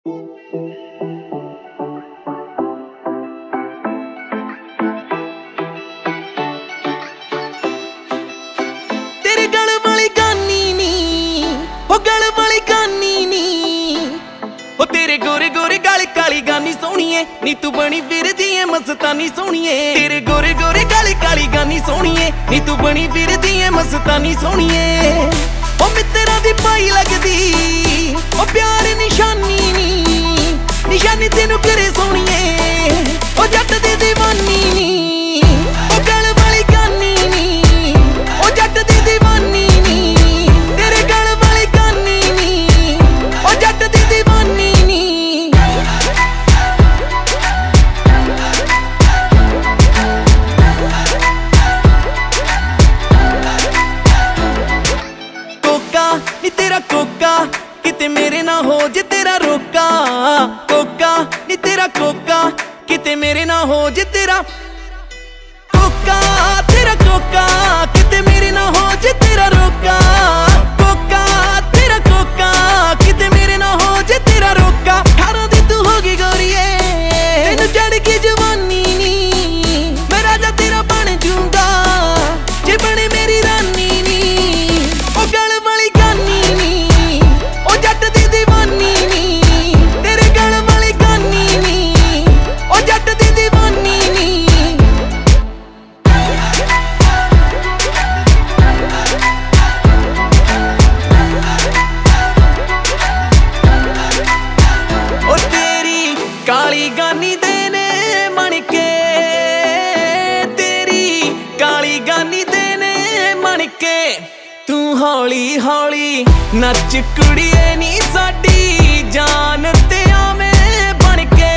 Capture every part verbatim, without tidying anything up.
तेरे गल वाली गानी नी ओ गल वाली गानी नी ओ तेरे गोरे गोरे गाली काली गानी सोहणीए नी तू बनी फिरदी ऐ मस्तानी सोहणीए। तेरे गोरे गोरे गाली काली गानी सोहणीए नी तू बनी फिरदी ऐ मस्तानी सोहणीए। ओ मित्तरां दी पाई लगदी ओ प्यार निशानी नी निशानी तेनू करे सोहणीए ओ जट दी दीवानी नी ओ गल वाली गानी नी ओ जट दी दीवानी नी। तेरे गल वाली गानी नी ओ जट दी दीवानी नी। कोका नी तेरा कोका किते मेरे ना हो जे तेरा रोका। कोका नी तेरा कोका किते मेरे ना हो जे तेरा कोका। तेरा कोका किते मेरे ना हो जे तेरा रोका। कोका तेरा कोका किते मेरे ना हो जे तेरा रोका। अठारह दी तू होगी गोरीए तेनू चढ़ की जवानी नी मैं राजा तेरा बन जूंगा जे बने मेरी रानी नी। ओ गल वाली गानी नी ओ जट दी दीवानी नी। तेरे गल वाली गानी नी ओ जट दी दीवानी नी। ओ तेरी काली गानी दे ने मन के तेरी काली गानी दे ने मन के तू हौली हौली नच कुड़िए नी साडी जान ते आवें बन के।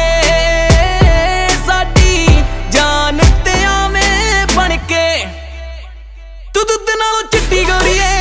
साडी जान ते आवें बन के तू दुद्ध नालों चिट्टी गोरीए